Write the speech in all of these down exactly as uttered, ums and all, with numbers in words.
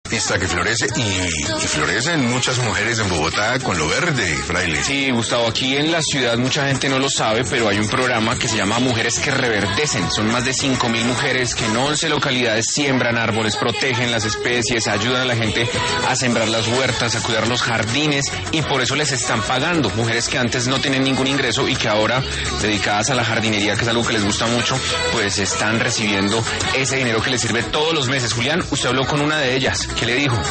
artista que florece y, y florecen muchas mujeres en Bogotá con lo verde, Fraile. Sí, Gustavo, aquí en la ciudad mucha gente no lo sabe, pero hay un programa que se llama Mujeres que Reverdecen. Son más de cinco mil mujeres que en once localidades siembran árboles, protegen las especies, ayudan a la gente a sembrar las huertas, a cuidar los jardines, y por eso les están pagando. Mujeres que antes no tenían ningún ingreso y que ahora, dedicadas a la jardinería, que es algo que les gusta mucho, pues están recibiendo ese dinero que les sirve todos los meses. Julián, usted habló con una de ellas. ¿Qué le dijo?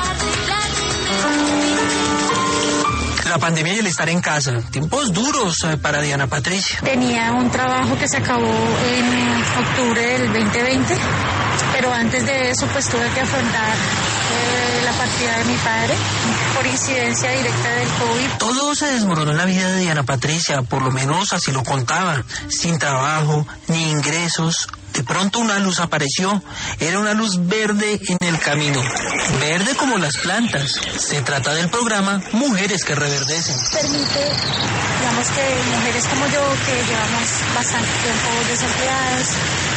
La pandemia y el estar en casa, tiempos duros para Diana Patricia. Tenía un trabajo que se acabó en octubre del veinte veinte, pero antes de eso pues tuve que afrontar eh, la partida de mi padre por incidencia directa del COVID. Todo se desmoronó en la vida de Diana Patricia, por lo menos así lo contaba, sin trabajo, ni ingresos. De pronto una luz apareció, era una luz verde en el camino, verde como las plantas. Se trata del programa Mujeres que Reverdecen. Permite, digamos, que mujeres como yo, que llevamos bastante tiempo desempleadas,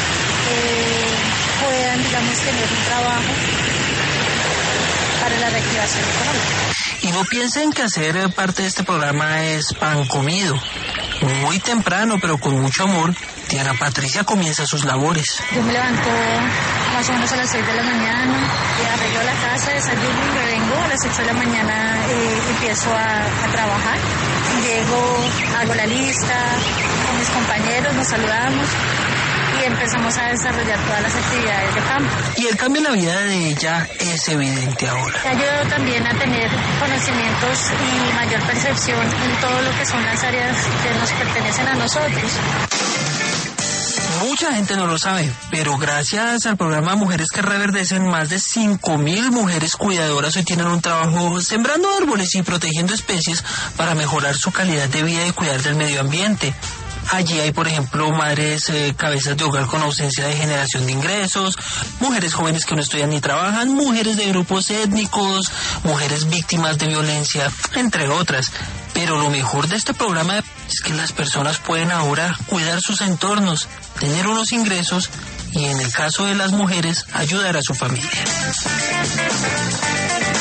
eh, puedan, digamos, tener un trabajo para la reactivación económica. Y no piensen que hacer parte de este programa es pan comido. Muy temprano, pero con mucho amor, Diana Patricia comienza sus labores. Yo me levanto más o menos a las seis de la mañana, eh, arreglo la casa, desayuno y me vengo. A las ocho de la mañana eh, empiezo a, a trabajar. Llego, hago la lista con mis compañeros, nos saludamos y empezamos a desarrollar todas las actividades de campo. Y el cambio en la vida de ella es evidente ahora. Me ha ayudado también a tener conocimientos y mayor percepción en todo lo que son las áreas que nos pertenecen a nosotros. Mucha gente no lo sabe, pero gracias al programa Mujeres que Reverdecen, más de cinco mil mujeres cuidadoras hoy tienen un trabajo sembrando árboles y protegiendo especies para mejorar su calidad de vida y cuidar del medio ambiente. Allí hay, por ejemplo, madres eh, cabezas de hogar con ausencia de generación de ingresos, mujeres jóvenes que no estudian ni trabajan, mujeres de grupos étnicos, mujeres víctimas de violencia, entre otras. Pero lo mejor de este programa es que las personas pueden ahora cuidar sus entornos, tener unos ingresos y, en el caso de las mujeres, ayudar a su familia.